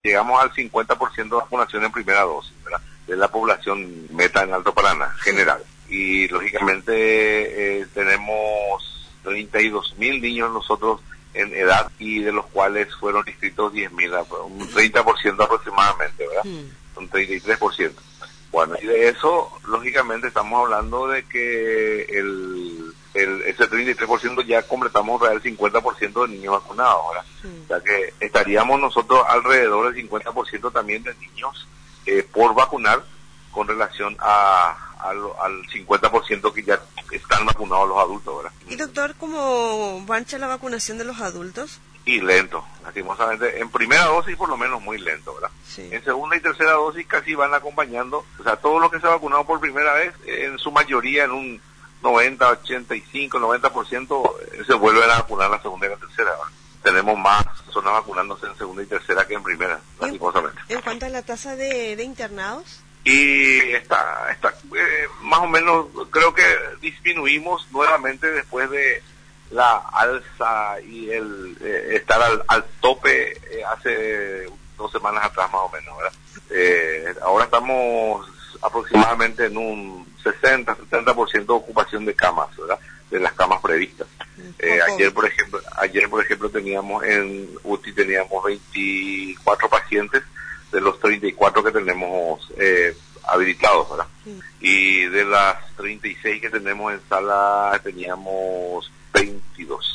llegamos al 50% de vacunación en primera dosis, ¿verdad? De la población meta en Alto Paraná, general. Y lógicamente tenemos 32.000 niños nosotros en edad, y de los cuales fueron inscritos 10.000, un 30% aproximadamente, ¿verdad? Un 33%. Bueno, y de eso, lógicamente, estamos hablando de que ese 33% ya completamos el 50% de niños vacunados, ¿verdad? O sea que estaríamos nosotros alrededor del 50% también de niños por vacunar con relación al 50% que ya están vacunados los adultos, ¿verdad? Y doctor, ¿cómo marcha la vacunación de los adultos? Y lento, lastimosamente, en primera dosis por lo menos muy lento, ¿verdad? Sí. En segunda y tercera dosis casi van acompañando, o sea, todos los que se vacunaron por primera vez, en su mayoría, en un 90, 85, 90%, se vuelven a vacunar la segunda y la tercera, ¿verdad? Tenemos más personas vacunándose en segunda y tercera que en primera, lastimosamente. ¿En cuanto a la tasa de internados? Y está más o menos, creo que disminuimos nuevamente después de la alza y el estar al tope hace 2 semanas atrás más o menos, ¿verdad? Ahora estamos aproximadamente en un 60-70% de ocupación de camas, ¿verdad? De las camas previstas. Ayer por ejemplo teníamos en UTI 24 pacientes de los 34 que tenemos habilitados, ¿verdad? Y de las 36 que tenemos en sala teníamos 22.